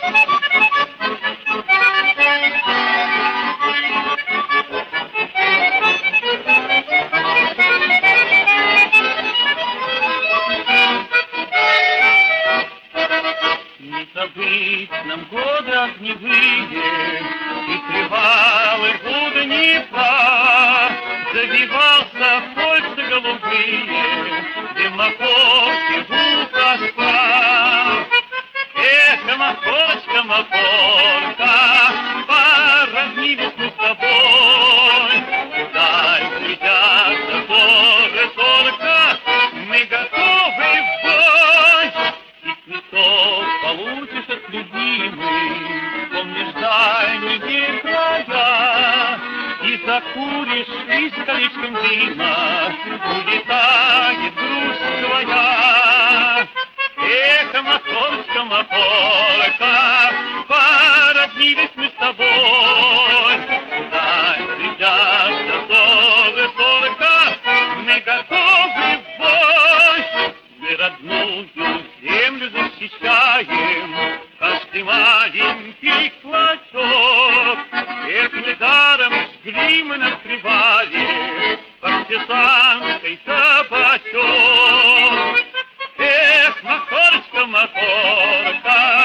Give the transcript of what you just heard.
Не забыть нам годы огневые и привалы у Днепра. Завивался кольца голубые, дымоходки у костра. Эх, махорочка, махорка, породнились мы с тобой. Дай глядят горы только, мы готовы в бой. И цветов получишь от любимой, помнишь дальние края. И закуришь, и с колечком дима улетает грусть твоя. Эх, моторочка, моторка, породнились мы с тобой. Дай глядят горы только, мы готовы в бой. Мы родную землю защищаем, каждый маленький клочок. Эх, недаром жгли мы на привале партизанской табачок. Эх, моторочка, моторка,